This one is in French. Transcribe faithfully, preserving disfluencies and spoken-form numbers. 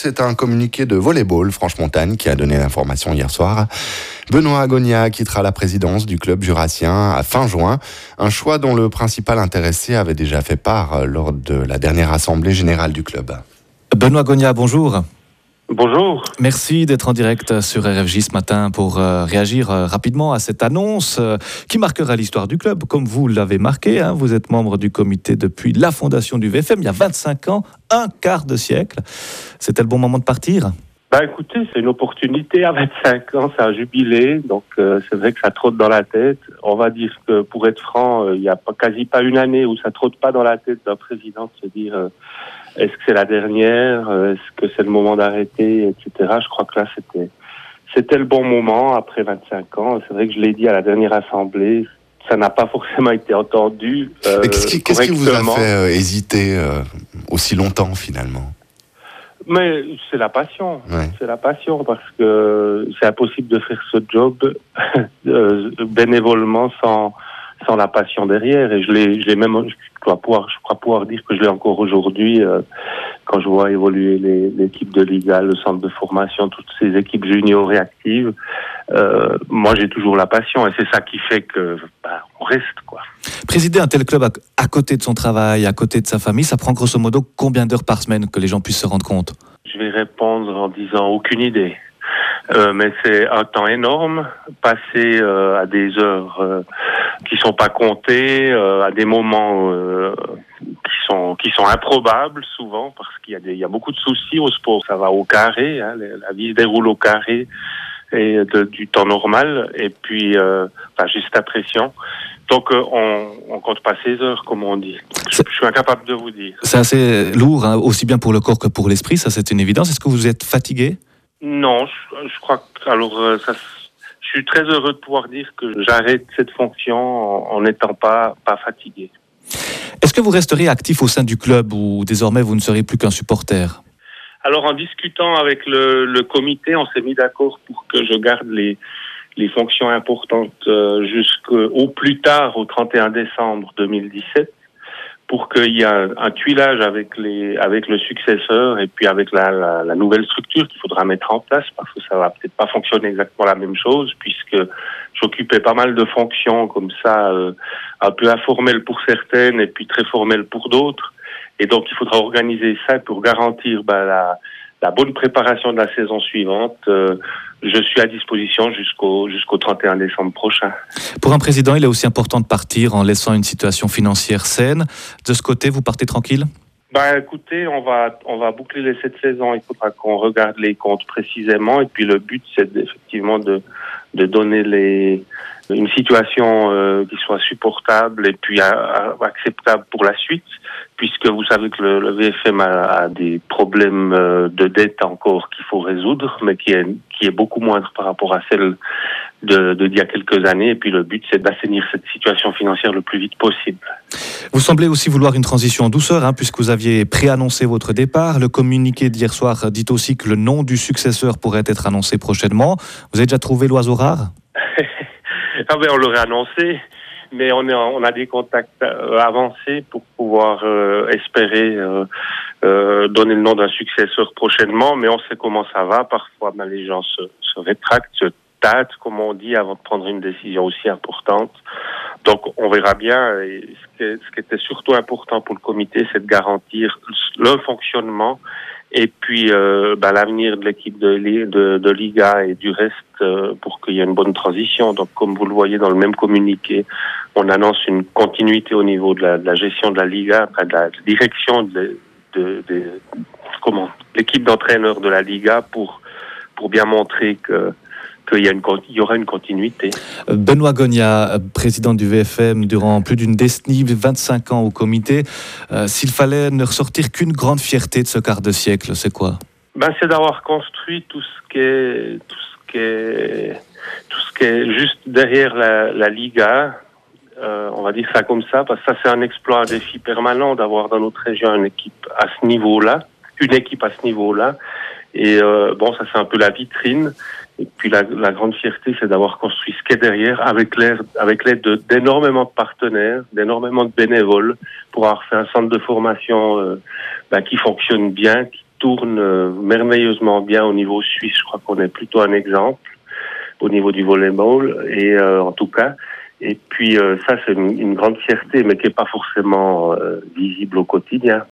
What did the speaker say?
c'est un communiqué de Volleyball Franche-Montagne qui a donné l'information hier soir. Benoît Agonia quittera la présidence du club jurassien à fin juin, un choix dont le principal intéressé avait déjà fait part lors de la dernière assemblée générale du club. Benoît Agonia, bonjour. Bonjour. Merci d'être en direct sur R F J ce matin pour euh, réagir euh, rapidement à cette annonce euh, qui marquera l'histoire du club, comme vous l'avez marqué. Hein, vous êtes membre du comité depuis la fondation du V F M, il y a vingt-cinq ans, un quart de siècle. C'était le bon moment de partir ? Bah écoutez, c'est une opportunité à vingt-cinq ans, c'est un jubilé, donc euh, c'est vrai que ça trotte dans la tête. On va dire que, pour être franc, il euh, n'y a pas, quasi pas une année où ça trotte pas dans la tête d'un président de se dire... Euh, Est-ce que c'est la dernière? Est-ce que c'est le moment d'arrêter, et cetera. Je crois que là, c'était, c'était le bon moment après vingt-cinq ans. C'est vrai que je l'ai dit à la dernière assemblée, ça n'a pas forcément été entendu. Euh, qu'est-ce, qui, qu'est-ce qui vous a fait euh, hésiter euh, aussi longtemps finalement? Mais c'est la passion. Ouais. C'est la passion parce que c'est impossible de faire ce job euh, bénévolement sans sans la passion derrière. Et je l'ai, je l'ai même, je crois pouvoir, je crois pouvoir dire que je l'ai encore aujourd'hui euh, quand je vois évoluer les, l'équipe de Liga, le centre de formation, toutes ces équipes juniors réactives. Euh, moi, j'ai toujours la passion et c'est ça qui fait que bah, on reste quoi. Présider un tel club à, à côté de son travail, à côté de sa famille, ça prend grosso modo combien d'heures par semaine, que les gens puissent se rendre compte? Je vais répondre en disant aucune idée. Euh, mais c'est un temps énorme, passé euh, à des heures euh, qui sont pas comptées, euh, à des moments euh, qui sont qui sont improbables souvent parce qu'il y a des il y a beaucoup de soucis au sport. Ça va au carré, hein, la vie se déroule au carré et de, du temps normal et puis euh, enfin juste à pression. Donc euh, on on compte pas ses heures comme on dit. Je, je suis incapable de vous dire. C'est assez lourd, hein, aussi bien pour le corps que pour l'esprit. Ça, c'est une évidence. Est-ce que vous êtes fatigué? Non, je, je crois que alors euh, ça, je suis très heureux de pouvoir dire que j'arrête cette fonction en n'étant pas pas fatigué. Est-ce que vous resterez actif au sein du club ou désormais vous ne serez plus qu'un supporter? Alors en discutant avec le, le comité, on s'est mis d'accord pour que je garde les les fonctions importantes euh, jusqu'au plus tard au trente et un décembre deux mille dix-sept. Pour qu'il y ait un, un tuilage avec les avec le successeur et puis avec la, la, la nouvelle structure qu'il faudra mettre en place parce que ça va peut-être pas fonctionner exactement la même chose puisque j'occupais pas mal de fonctions comme ça euh, un peu informelles pour certaines et puis très formelles pour d'autres et donc il faudra organiser ça pour garantir bah, la la bonne préparation de la saison suivante. Euh, je suis à disposition jusqu'au jusqu'au trente et un décembre prochain. Pour un président, il est aussi important de partir en laissant une situation financière saine. De ce côté, vous partez tranquille? Ben, écoutez, on va on va boucler les sept saisons. Il faudra qu'on regarde les comptes précisément. Et puis le but, c'est effectivement de de donner les une situation euh, qui soit supportable et puis à, à, acceptable pour la suite, puisque vous savez que le, le V F M a, a des problèmes euh, de dette encore qu'il faut résoudre, mais qui est qui est beaucoup moindre par rapport à celle de, de d'il y a quelques années. Et puis le but, c'est d'assainir cette situation financière le plus vite possible. Vous semblez aussi vouloir une transition en douceur, hein, puisque vous aviez préannoncé votre départ. Le communiqué d'hier soir dit aussi que le nom du successeur pourrait être annoncé prochainement. Vous avez déjà trouvé l'oiseau rare? Ah ben on l'aurait annoncé, mais on, est, on a des contacts euh, avancés pour pouvoir euh, espérer euh, euh, donner le nom d'un successeur prochainement, mais on sait comment ça va. Parfois, ben, les gens se, se rétractent, se tâtent, comme on dit, avant de prendre une décision aussi importante. Donc, on verra bien. Et ce, qui est, ce qui était surtout important pour le comité, c'est de garantir le fonctionnement et puis euh, bah, l'avenir de l'équipe de, de, de Liga et du reste euh, pour qu'il y ait une bonne transition. Donc, comme vous le voyez dans le même communiqué, on annonce une continuité au niveau de la, de la gestion de la Liga, enfin, de la direction de, de, de comment l'équipe d'entraîneurs de la Liga pour pour bien montrer que qu'il y, a une, il y aura une continuité. Benoît Agonia, président du V F M durant plus d'une décennie, vingt-cinq ans au comité. Euh, s'il fallait ne ressortir qu'une grande fierté de ce quart de siècle, c'est quoi? Ben, c'est d'avoir construit tout ce qui est, tout ce qui est, tout ce qui est juste derrière la, la Liga. Euh, on va dire ça comme ça, parce que ça, c'est un exploit, un défi permanent d'avoir dans notre région une équipe à ce niveau-là, une équipe à ce niveau-là. Et euh, bon, ça, c'est un peu la vitrine. Et puis la, la grande fierté, c'est d'avoir construit ce qui est derrière avec l'aide, avec l'aide de, d'énormément de partenaires, d'énormément de bénévoles pour avoir fait un centre de formation euh, bah, qui fonctionne bien, qui, tourne merveilleusement bien au niveau suisse. Je crois qu'on est plutôt un exemple au niveau du volleyball, et euh, en tout cas. Et puis euh, ça, c'est une, une grande fierté, mais qui n'est pas forcément euh, visible au quotidien.